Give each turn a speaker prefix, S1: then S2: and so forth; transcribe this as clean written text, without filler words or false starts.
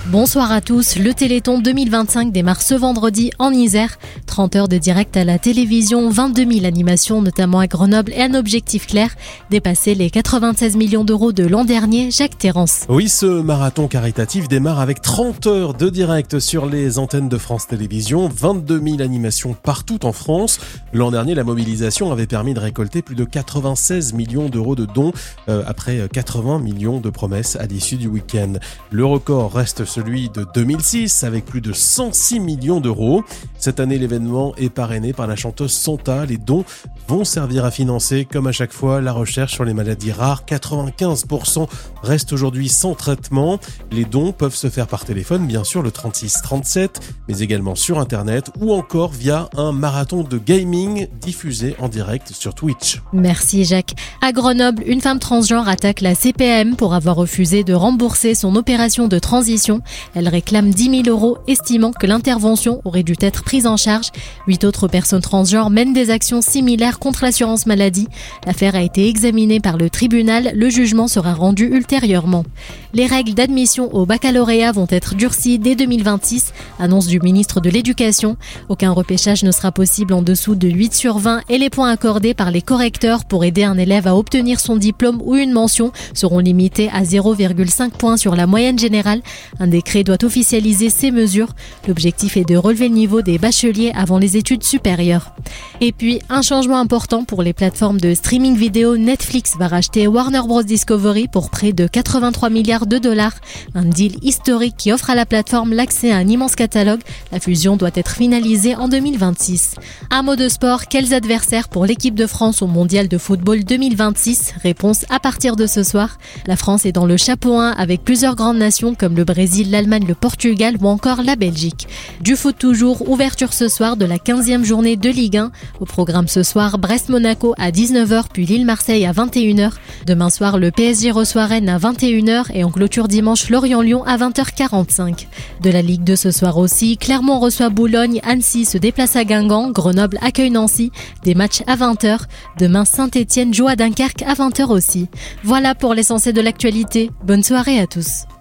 S1: Bonsoir à tous, le Téléthon 2025 démarre ce vendredi en Isère. 30 heures de direct à la télévision, 22 000 animations notamment à Grenoble et un objectif clair, dépasser les 96 millions d'euros de l'an dernier. Jacques Terrance.
S2: Oui, ce marathon caritatif démarre avec 30 heures de direct sur les antennes de France Télévisions, 22 000 animations partout en France. L'an dernier, la mobilisation avait permis de récolter plus de 96 millions d'euros de dons après 80 millions de promesses à l'issue du week-end. Le record reste celui de 2006 avec plus de 106 millions d'euros. Cette année, l'événement est parrainé par la chanteuse Santa. Les dons vont servir à financer, comme à chaque fois, la recherche sur les maladies rares. 95% restent aujourd'hui sans traitement. Les dons peuvent se faire par téléphone, bien sûr, le 3637, mais également sur Internet ou encore via un marathon de gaming diffusé en direct sur Twitch.
S1: Merci Jacques. À Grenoble, une femme transgenre attaque la CPAM pour avoir refusé de rembourser son opération de transition. Elle réclame 10 000 euros, estimant que l'intervention aurait dû être prise en charge. 8 autres personnes transgenres mènent des actions similaires contre l'assurance maladie. L'affaire a été examinée par le tribunal. Le jugement sera rendu ultérieurement. Les règles d'admission au baccalauréat vont être durcies dès 2026, annonce du ministre de l'Éducation. Aucun repêchage ne sera possible en dessous de 8 sur 20 et les points accordés par les correcteurs pour aider un élève à obtenir son diplôme ou une mention seront limités à 0,5 points sur la moyenne générale. Un décret doit officialiser ces mesures. L'objectif est de relever le niveau des bacheliers avant les études supérieures. Et puis, un changement important pour les plateformes de streaming vidéo. Netflix va racheter Warner Bros Discovery pour près de 83 milliards de dollars. Un deal historique qui offre à la plateforme l'accès à un immense catalogue. La fusion doit être finalisée en 2026. Un mot de sport, quels adversaires pour l'équipe de France au Mondial de football 2026? Réponse à partir de ce soir. La France est dans le chapeau 1 avec plusieurs grandes nations comme le Brésil, l'Allemagne, le Portugal ou encore la Belgique. Du foot toujours, ouverture ce soir de la 15e journée de Ligue 1. Au programme ce soir, Brest-Monaco à 19h puis Lille-Marseille à 21h. Demain soir, le PSG reçoit Rennes à 21h et en clôture dimanche Lorient-Lyon à 20h45. De la Ligue 2 ce soir aussi, Clermont reçoit Boulogne, Annecy se déplace à Guingamp, Grenoble accueille Nancy. Des matchs à 20h. Demain, Saint-Etienne joue à Dunkerque à 20h aussi. Voilà pour l'essentiel de l'actualité. Bonne soirée à tous.